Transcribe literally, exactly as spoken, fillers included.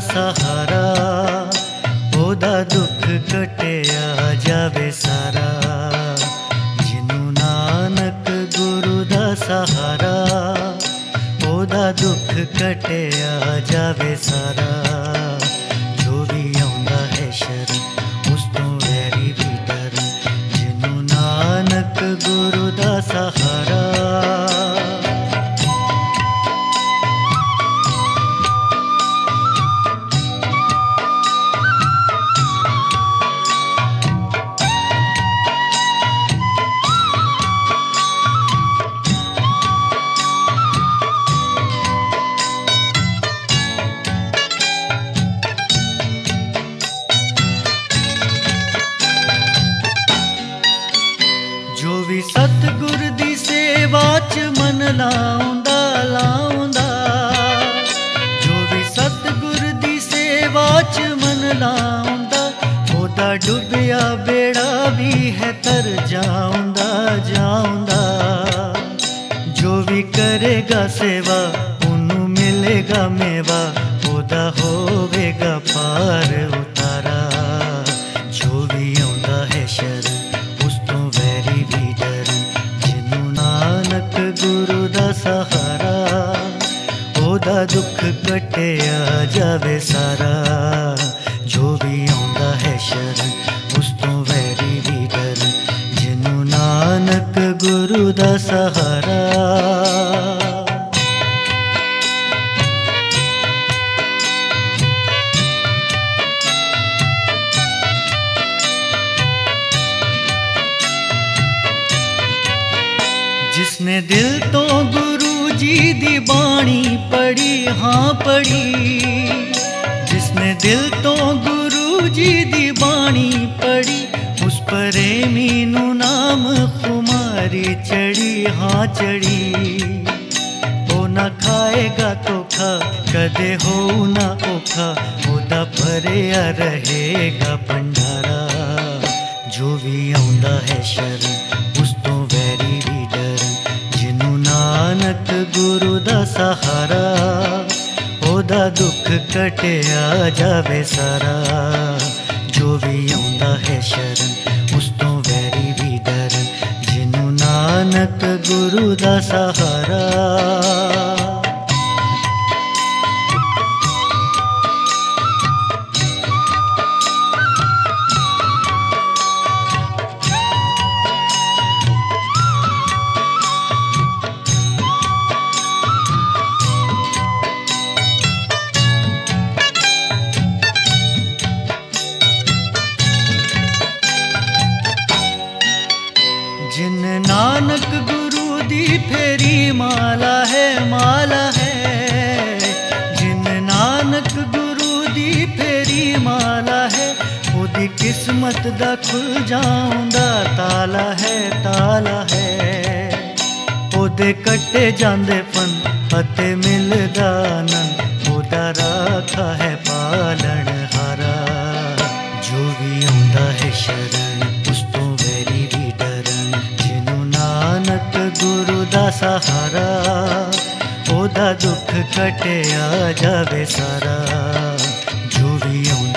ਸਹਾਰਾ, ਉਹਦਾ ਦੁੱਖ ਕਟਿਆ ਜਾਵੇ ਸਾਰਾ। ਜਿਹਨੂੰ ਨਾਨਕ ਗੁਰੂ ਦਾ ਸਹਾਰਾ, ਉਹਦਾ ਦੁੱਖ ਕਟਿਆ ਜਾਵੇ ਸਾਰਾ। ਜੋ ਵੀ ਆਉਂਦਾ ਹੈ ਸ਼ਰਨ ਉਸ ਤੋਂ ਵੈਰੀ ਵੀ ਡਰਨ, ਜਿਹਨੂੰ ਨਾਨਕ ਗੁਰੂ ਦਾ ਸਹਾਰਾ। ਜੋ ਵੀ ਸਤਿਗੁਰ ਦੀ ਸੇਵਾ 'ਚ ਮਨ ਲਾਉਂਦਾ ਲਾਉਂਦਾ, ਜੋ ਵੀ ਸਤਿਗੁਰ ਦੀ ਸੇਵਾ 'ਚ ਮਨ ਲਾਉਂਦਾ, ਉਹਦਾ ਡੁੱਬਿਆ ਬੇੜਾ ਵੀ ਹੈ ਤਰ ਜਾਉਂਦਾ ਜਾਉਂਦਾ। ਜੋ ਵੀ ਕਰੇਗਾ ਸੇਵਾ ਉਹਨੂੰ ਮਿਲੇਗਾ ਮੇਵਾ, ਉਹਦਾ ਹੋਵੇਗਾ ਪਾਰ ਉਤਾਰਾ। ਜੋ ਵੀ ਆਉਂਦਾ ਹੈ ਸ਼ਰਨ ਉਸ ਤੋਂ ਵੈਰੀ ਵੀ ਡਰਨ, ਜਿਹਨੂੰ ਨਾਨਕ ਗੁਰੂ ਦਾ ਸਹਾਰਾ, ਉਹਦਾ ਦੁੱਖ ਕਟਿਆ ਜਾਵੇ ਸਾਰਾ। ਜੋ ਵੀ ਆਉਂਦਾ ਹੈ ਸ਼ਰਨ ਉਸ ਤੋਂ ਵੈਰੀ ਵੀ ਡਰਨ, ਜਿਹਨੂੰ ਨਾਨਕ ਗੁਰੂ ਦਾ ਸਹਾਰਾ। ਜਿਸਨੇ ਦਿਲ ਤੋਂ ਗੁਰੂ ਜੀ ਦੀ ਬਾਣੀ ਪੜ੍ਹੀ, ਹਾਂ ਪੜ੍ਹੀ, ਜਿਸਨੇ ਦਿਲ ਤੋਂ ਗੁਰੂ ਜੀ ਦੀ ਬਾਣੀ ਪੜ੍ਹੀ, ਉਸ ਪ੍ਰੇਮੀ ਨੂੰ ਨਾਮ ਖੁਮਾਰੀ ਚੜੀ, ਹਾਂ ਚੜੀ। ਉਹ ਨਾ ਖਾਏਗਾ ਧੋਖਾ ਕਦੇ ਹੋਊ ਨਾ ਔਖਾ, ਉਹਦਾ ਭਰਿਆ ਰਹੇਗਾ ਭੰਡਾਰਾ। ਜੋ ਵੀ ਆਉਂਦਾ ਹੈ ਸ਼ਰਨ ਉਸ ਤੋਂ ਵੈਰੀ ਵੀ ਡਰਨ, ਜਿਹਨੂੰ ਨਾਨਕ ਗੁਰੂ ਦਾ ਸਹਾਰਾ, ਉਹਦਾ ਦੁੱਖ ਕਟਿਆ ਜਾਵੇ ਸਾਰਾ। ਜੋ ਵੀ ਆਉਂਦਾ ਹੈ ਸ਼ਰਨ ਉਸ ਤੋਂ ਵੈਰੀ ਵੀ ਡਰਨ, ਜਿਹਨੂੰ ਨਾਨਕ ਗੁਰੂ ਦਾ ਸਹਾਰਾ। ਜਿਨ ਨਾਨਕ ਗੁਰੂ ਦੀ ਫੇਰੀ ਮਾਲਾ ਹੈ ਮਾਲਾ ਹੈ, ਜਿਨ ਨਾਨਕ ਗੁਰੂ ਦੀ ਫੇਰੀ ਮਾਲਾ ਹੈ, ਉਹਦੀ ਕਿਸਮਤ ਦਾ ਖੁੱਲ ਜਾਉਂਦਾ ਤਾਲਾ ਹੈ ਤਾਲਾ ਹੈ। ਉਹਦੇ ਕੱਟੇ ਜਾਂਦੇ ਫਨ ਅਤੇ ਮਿਲਦਾ ਆਨੰਦ, ਉਹਦਾ ਰਾਖਾ ਹੈ ਪਾਲਣ ਹਾਰਾ। ਜੋ ਵੀ ਆਉਂਦਾ ਹੈ ਸ਼ਰਨ ਉਸ ਤੋਂ ਵੈਰੀ ਵੀ ਡਰਨ, ਜਿਹਨੂੰ ਨਾਨਕ ਗੁਰੂ ਦਾ ਸਹਾਰਾ, ਉਹਦਾ ਦੁੱਖ ਕਟਿਆ ਜਾਵੇ ਸਾਰਾ। ਜੋ ਵੀ ਆਉਂਦਾ